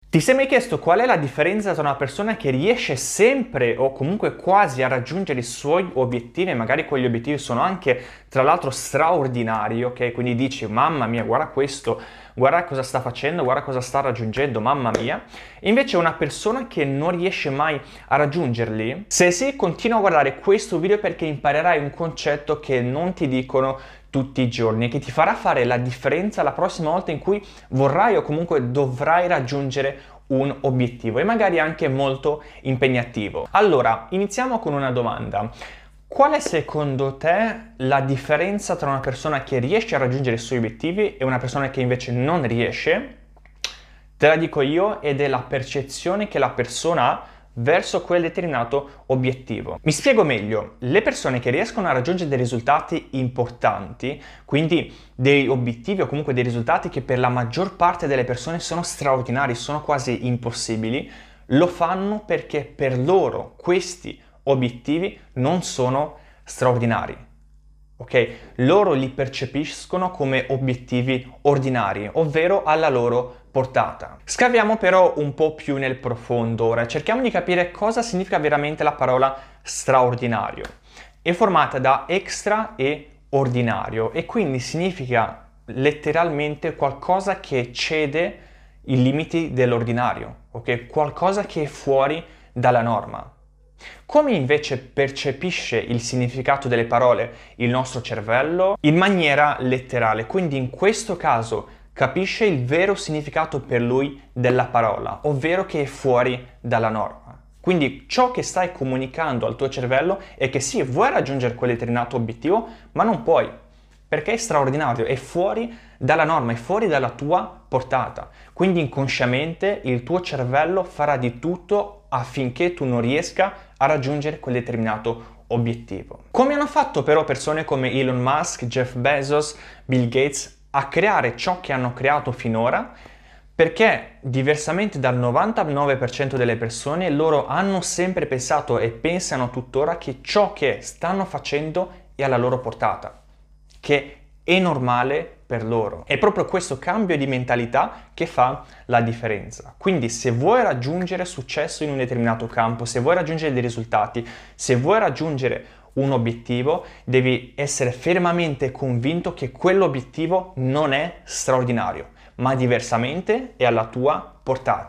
Ti sei mai chiesto qual è la differenza tra una persona che riesce sempre o comunque quasi a raggiungere i suoi obiettivi e magari quegli obiettivi sono anche tra l'altro straordinari, ok? Quindi dici mamma mia, guarda questo, guarda cosa sta facendo, guarda cosa sta raggiungendo, mamma mia. E invece una persona che non riesce mai a raggiungerli, se sì, continua a guardare questo video perché imparerai un concetto che non ti dicono tutti i giorni e che ti farà fare la differenza la prossima volta in cui vorrai o comunque dovrai raggiungere un obiettivo e magari anche molto impegnativo. Allora, iniziamo con una domanda. Qual è secondo te la differenza tra una persona che riesce a raggiungere i suoi obiettivi e una persona che invece non riesce? Te la dico io ed è la percezione che la persona ha verso quel determinato obiettivo. Mi spiego meglio, le persone che riescono a raggiungere dei risultati importanti, quindi dei obiettivi o comunque dei risultati che per la maggior parte delle persone sono straordinari, sono quasi impossibili, lo fanno perché per loro questi obiettivi non sono straordinari. Ok? Loro li percepiscono come obiettivi ordinari, ovvero alla loro portata. Scaviamo però un po' più nel profondo ora, cerchiamo di capire cosa significa veramente la parola straordinario. È formata da extra e ordinario e quindi significa letteralmente qualcosa che eccede i limiti dell'ordinario, ok? Qualcosa che è fuori dalla norma. Come invece percepisce il significato delle parole il nostro cervello? In maniera letterale, quindi in questo caso capisce il vero significato per lui della parola, ovvero che è fuori dalla norma. Quindi ciò che stai comunicando al tuo cervello è che sì, vuoi raggiungere quel determinato obiettivo, ma non puoi, perché è straordinario, è fuori dalla norma, è fuori dalla tua portata. Quindi inconsciamente il tuo cervello farà di tutto affinché tu non riesca a raggiungere quel determinato obiettivo. Come hanno fatto però persone come Elon Musk, Jeff Bezos, Bill Gates a creare ciò che hanno creato finora? Perché diversamente dal 99% delle persone, loro hanno sempre pensato e pensano tuttora che ciò che stanno facendo è alla loro portata, che è normale per loro. È proprio questo cambio di mentalità che fa la differenza. Quindi se vuoi raggiungere successo in un determinato campo, se vuoi raggiungere dei risultati, se vuoi raggiungere un obiettivo, devi essere fermamente convinto che quell'obiettivo non è straordinario, ma diversamente è alla tua portata.